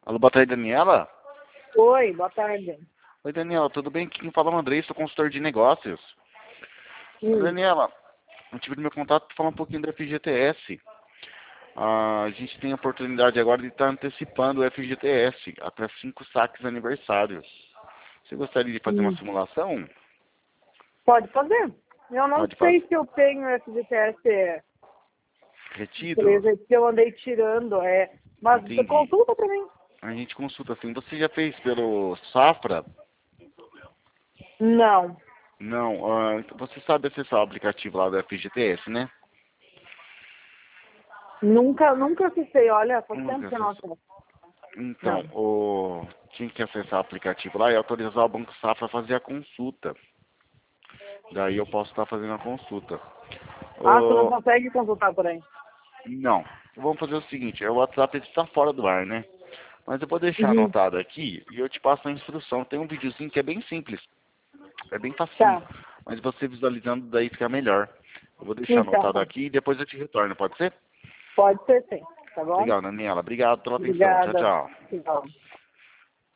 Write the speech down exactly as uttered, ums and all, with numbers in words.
Alô, boa tarde, Daniela. Oi, boa tarde. Oi, Daniela, tudo bem? Quem fala é o Andrei, sou consultor de negócios. Hum. Daniela, eu tive no meu contato para falar um pouquinho do F G T S. Ah, a gente tem a oportunidade agora de estar antecipando o F G T S até cinco saques aniversários. Você gostaria de fazer uma Hum. simulação? Pode fazer. Eu não Pode sei fazer. se eu tenho F G T S Retido? empresa que eu andei tirando, é. Mas você Entendi. consulta pra mim? A gente consulta assim. Você já fez pelo Safra? Não. Não. Ah, então você sabe acessar o aplicativo lá do F G T S, né? Nunca, nunca acessei. Olha, faz tempo Nunca que eu não acessou. acesso. Então, Não. o... tinha que acessar o aplicativo lá e autorizar o Banco Safra a fazer a consulta. Daí eu posso estar fazendo a consulta. Ah, você não O... consegue consultar por aí? Não. Vamos fazer o seguinte, o WhatsApp está fora do ar, né? Mas eu vou deixar Uhum. anotado aqui e eu te passo a instrução. Tem um videozinho que é bem simples. É bem facinho. Tá. Mas você visualizando daí fica melhor. Eu vou deixar anotado Então, aqui e depois eu te retorno, pode ser? pode ser sim. Tá bom? Legal, Daniela. Obrigado pela atenção. Tchau, Obrigada. tchau. Tchau.